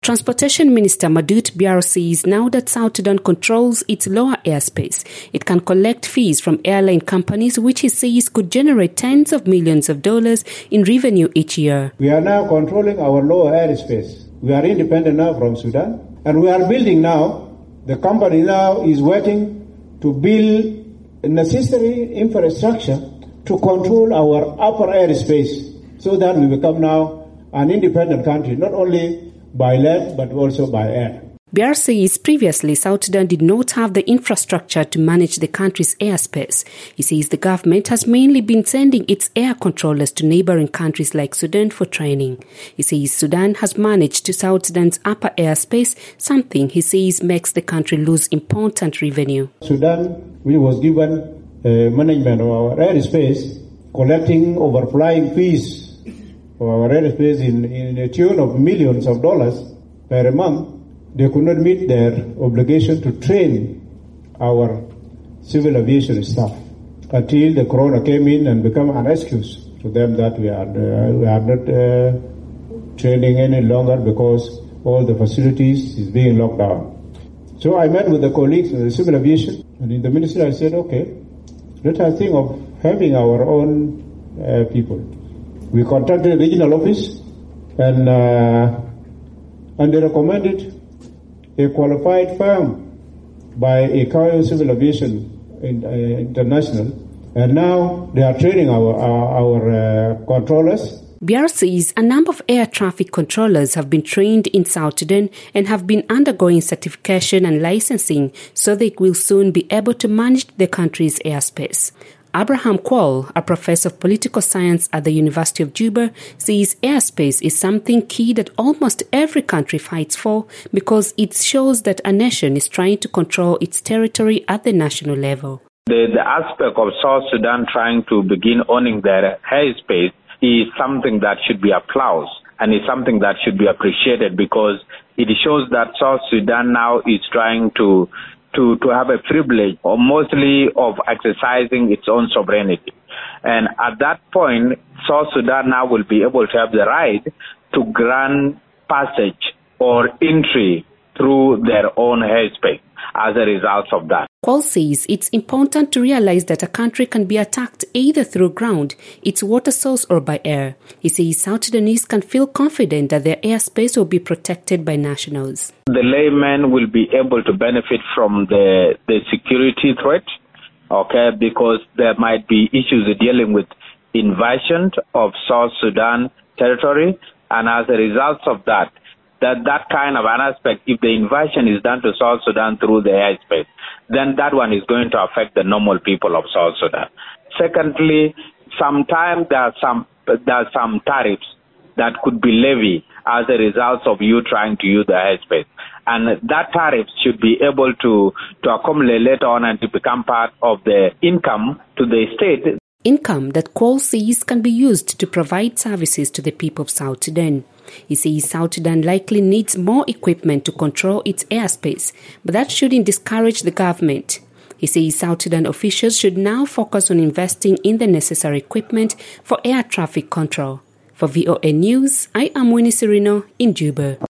Transportation Minister Madout Biaro says now that South Sudan controls its lower airspace, it can collect fees from airline companies, which he says could generate tens of millions of dollars in revenue each year. We are now controlling our lower airspace. We are independent now from Sudan, and we are building now. The company now is working to build necessary infrastructure to control our upper airspace so that we become now an independent country, not only by land, but also by air. Biaro says previously South Sudan did not have the infrastructure to manage the country's airspace. He says the government has mainly been sending its air controllers to neighboring countries like Sudan for training. He says Sudan has managed to South Sudan's upper airspace, something he says makes the country lose important revenue. Sudan, we was given management of our airspace, collecting overflying fees for our airspace in a tune of millions of dollars per month. They could not meet their obligation to train our civil aviation staff until the corona came in and became an excuse to them that we are not training any longer because all the facilities is being locked down. So I met with the colleagues in the civil aviation, and in the ministry I said, okay, let us think of having our own people. We contacted the regional office and they recommended a qualified firm by ICAO Civil Aviation International, and now they are training our controllers. Biaro says a number of air traffic controllers have been trained in South Sudan and have been undergoing certification and licensing so they will soon be able to manage the country's airspace. Abraham Qual, a professor of political science at the University of Juba, says airspace is something key that almost every country fights for because it shows that a nation is trying to control its territory at the national level. The aspect of South Sudan trying to begin owning their airspace is something that should be applauded and is something that should be appreciated because it shows that South Sudan now is trying to have a privilege or mostly of exercising its own sovereignty. And at that point, South Sudan now will be able to have the right to grant passage or entry through their own airspace as a result of that. Qual says it's important to realize that a country can be attacked either through ground, its water source, or by air. He says South Sudanese can feel confident that their airspace will be protected by nationals. The layman will be able to benefit from the security threat, okay, because there might be issues dealing with invasion of South Sudan territory, and as a result of that kind of an aspect, if the invasion is done to South Sudan through the airspace, then that one is going to affect the normal people of South Sudan. Secondly, sometimes there are some tariffs that could be levied as a result of you trying to use the airspace. And that tariff should be able to accumulate later on and to become part of the income to the state. Income that Qual says can be used to provide services to the people of South Sudan. He says South Sudan likely needs more equipment to control its airspace, but that shouldn't discourage the government. He says South Sudan officials should now focus on investing in the necessary equipment for air traffic control. For VOA News, I am Winnie Serino in Juba.